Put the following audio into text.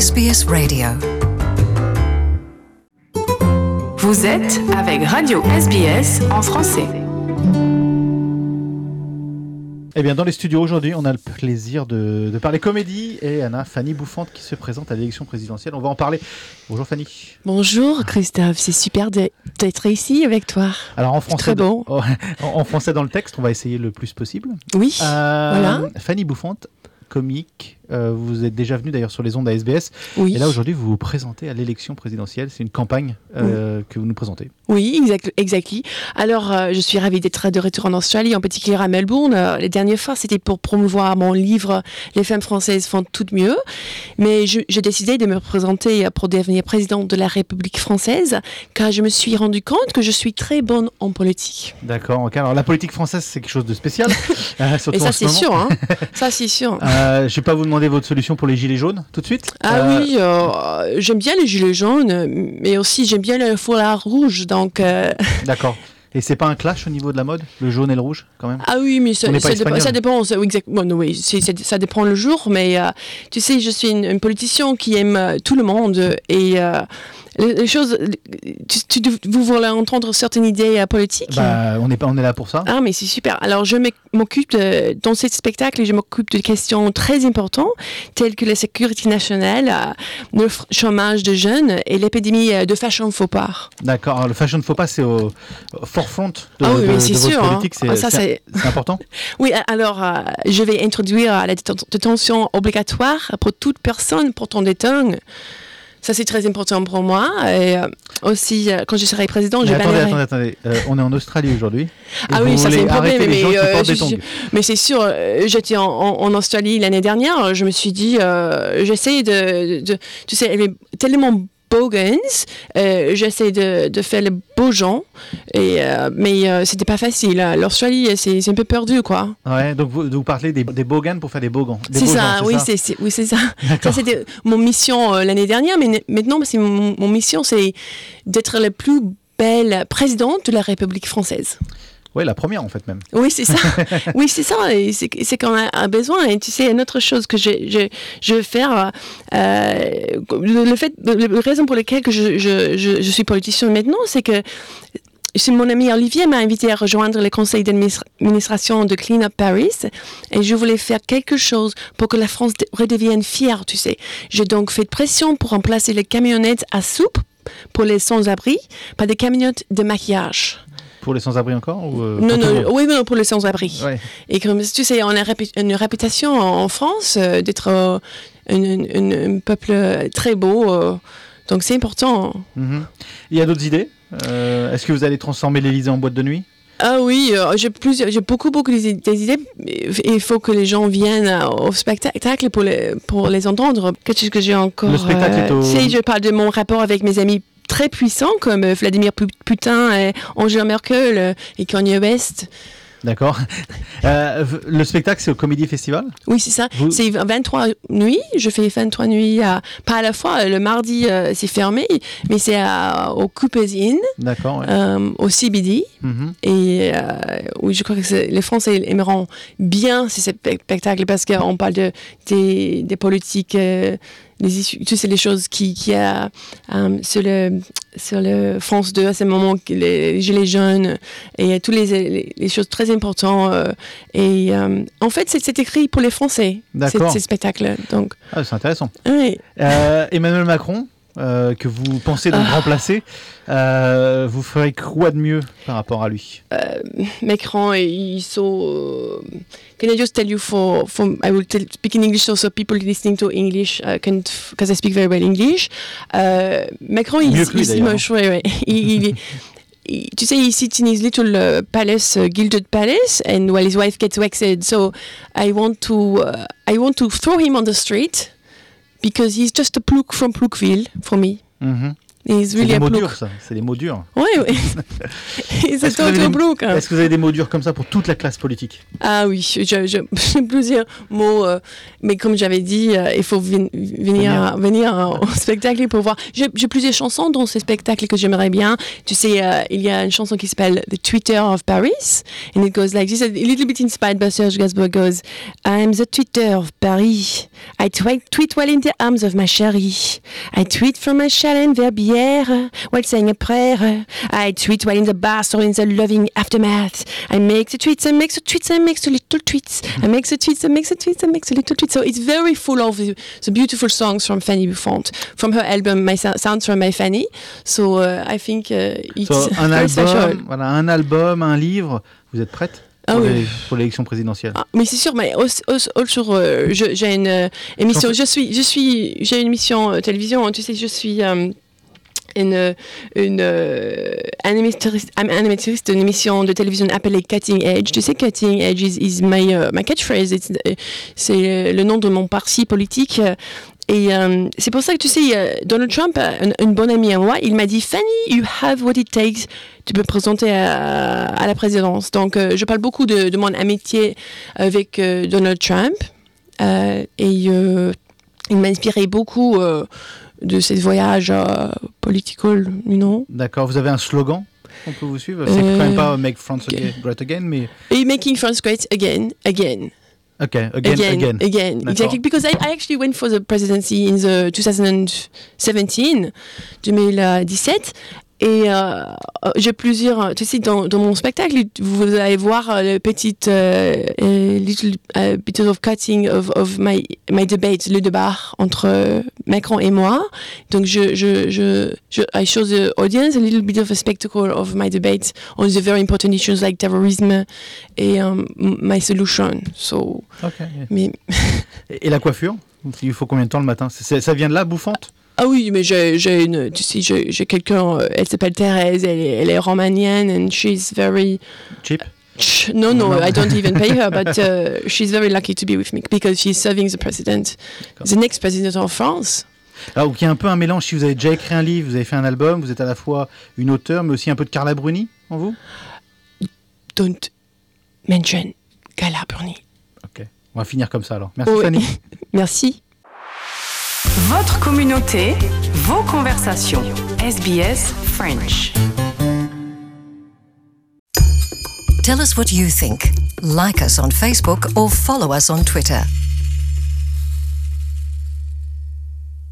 SBS Radio. Vous êtes avec Radio SBS en français. Eh bien, dans les studios aujourd'hui, on a le plaisir de parler comédie et Anna, Fanny Bouffante qui se présente à l'élection présidentielle. On va en parler. Bonjour Fanny. Bonjour Christophe, c'est super d'être ici avec toi. Alors en français, très beau. En français dans le texte, on va essayer le plus possible. Oui, voilà. Fanny Bouffante, comique. Vous êtes déjà venu d'ailleurs sur les ondes à SBS. Oui. Et là aujourd'hui, vous vous présentez à l'élection présidentielle. C'est une campagne que vous nous présentez. Oui, exactement. Alors, je suis ravie d'être de retour en Australie, en particulier à Melbourne. Les dernières fois, c'était pour promouvoir mon livre « Les femmes françaises font tout mieux ». Mais j'ai décidé de me présenter pour devenir présidente de la République française, car je me suis rendu compte que je suis très bonne en politique. D'accord. Okay. Alors, la politique française, c'est quelque chose de spécial. Et ça, c'est sûr. Hein. Ça, c'est sûr. Je ne vais pas vous demander votre solution pour les gilets jaunes tout de suite. Oui, j'aime bien les gilets jaunes, mais aussi j'aime bien le foulard rouge. Donc, D'accord. Et c'est pas un clash au niveau de la mode, le jaune et le rouge, quand même? Ah oui, mais ça dépend. Exactement. Oui, ça dépend le jour. Mais tu sais, je suis une politicienne qui aime tout le monde et les choses. Vous voulez entendre certaines idées politiques? On est là pour ça. Ah, mais c'est super. Alors, je m'occupe dans ce spectacle, je m'occupe de questions très importantes telles que la sécurité nationale, le chômage de jeunes et l'épidémie de fashion faux pas. D'accord. Alors, le fashion faux pas, c'est au forefront de votre politique. Hein. C'est important. Oui. Alors, je vais introduire la détention obligatoire pour toute personne portant des tongs. Ça, c'est très important pour moi. Et aussi, quand je serai président, je bannirai... Attendez. On est en Australie aujourd'hui. Ah oui, ça, c'est un problème. Mais c'est sûr, j'étais en Australie l'année dernière. Je me suis dit, j'essaie tu sais, elle est tellement bogans, j'essaie de faire les beaux gens, mais c'était pas facile. L'Australie, c'est un peu perdu, quoi. Ouais, donc vous parlez des bogans pour faire des bogans. C'est ça, oui, c'est ça. Ça, c'était mon mission l'année dernière, mais maintenant, mon mission, c'est d'être la plus belle présidente de la République française. Oui, la première en fait même. Oui, c'est ça. Oui, c'est ça. Et c'est quand on a besoin. Et tu sais, une autre chose que je veux faire, la raison pour laquelle que je suis politicienne maintenant, c'est que mon ami Olivier m'a invité à rejoindre le conseil d'administration de Clean Up Paris et je voulais faire quelque chose pour que la France redevienne fière, tu sais. J'ai donc fait pression pour remplacer les camionnettes à soupe pour les sans-abri par des camionnettes de maquillage. Pour les sans-abri encore Non, pour les sans-abri. Ouais. Et comme tu sais, on a une réputation en France d'être un peuple très beau, donc c'est important. Mm-hmm. Il y a d'autres idées? Est-ce que vous allez transformer l'Élysée en boîte de nuit? Ah oui, j'ai beaucoup d'idées. Il faut que les gens viennent au spectacle pour les entendre. Qu'est-ce que j'ai encore? Le spectacle est au... je parle de mon rapport avec mes amis très puissants comme Vladimir Poutine, et Angela Merkel et Kanye West. D'accord. Le spectacle, c'est au Comedy Festival? Oui, c'est ça. C'est 23 nuits. Je fais 23 nuits, pas à la fois. Le mardi, c'est fermé, mais c'est au Cooper's Inn. D'accord. Ouais. Au CBD. Mm-hmm. Et oui, je crois que les Français aimeront bien ces spectacles parce qu'on parle des politiques... les issues, tu sais, les choses qui a sur le France 2 à ce moment, les gilets jaunes et toutes les choses très importantes. En fait, c'est écrit pour les Français, ces spectacles. Donc. Ah, c'est intéressant. Oui. Emmanuel Macron, que vous pensez donc remplacer, vous ferez quoi de mieux par rapport à lui? Macron, can I just tell you I will speak in English so people listening to English because I speak very well English. Macron, tu sais, he sits in his little palace, gilded palace, and while his wife gets waxed. So I want to throw him on the street because he's just a plouk from Ploukville for me. Mm-hmm. He's C'est really des a mots bloke. durs, ça. C'est des mots durs. Oui, oui. He's a Est-ce que vous avez total des- bloke. Hein. Est-ce que vous avez des mots durs comme ça pour toute la classe politique? Ah oui, j'ai plusieurs mots, mais comme j'avais dit, il faut venir au spectacle pour voir. J'ai plusieurs chansons dans ce spectacle que j'aimerais bien. Tu sais, il y a une chanson qui s'appelle The Twitter of Paris, and it goes like this, a little bit inspired by Serge Gainsbourg. Goes, I'm the Twitter of Paris. I tweet while in the arms of my chérie. I tweet from my chalet in Verbière while saying a prayer. I tweet while in the bar or in the loving aftermath. I make the tweets, I make the tweets, I make the little tweets. I make the tweets, I make the tweets, I make the little tweets. So it's very full of the beautiful songs from Fanny Bouffant, from her album My Sounds from My Fanny. So I think it's very special. Un album, un livre. Vous êtes prête Ah pour, oui. pour l'élection présidentielle? Ah, mais c'est sûr, mais j'ai une émission. J'ai une émission télévision. Tu sais, je suis une animatrice d'une émission de télévision appelée Cutting Edge. Tu sais, Cutting Edge is my catchphrase. C'est le nom de mon parti politique. Et c'est pour ça que tu sais, Donald Trump, une bonne amie à moi, il m'a dit, Fanny, you have what it takes. Tu peux présenter à la présidence. Donc, je parle beaucoup de mon amitié avec Donald Trump. Et il m'a inspiré beaucoup de ces voyages political, you know. D'accord. Vous avez un slogan qu'on peut vous suivre? C'est quand même pas Make France Great Again, mais... Et Making France Great Again. Okay, again. Exactly. Because I actually went for the presidency in the 2017. Et j'ai plusieurs, tu sais, dans mon spectacle, vous allez voir le petit little bit of cutting of my debate, le débat entre Macron et moi. Donc I show the audience a little bit of a spectacle of my debate on the very important issues like terrorism et my solution. So, Okay. mais Et la coiffure? Il faut combien de temps le matin? Ça vient de là, Bouffante? Ah oui, mais j'ai quelqu'un, elle s'appelle Thérèse, elle est romanienne, and she's very... Cheap? No, I don't even pay her, but she's very lucky to be with me because she's serving the president, the next president of France. Alors, il y a un peu un mélange. Si vous avez déjà écrit un livre, vous avez fait un album, vous êtes à la fois une auteure, mais aussi un peu de Carla Bruni en vous? Don't mention Carla Bruni. Ok, on va finir comme ça alors. Merci Oui. Fanny. Merci. Votre communauté, vos conversations. SBS French. Tell us what you think. Like us on Facebook or follow us on Twitter.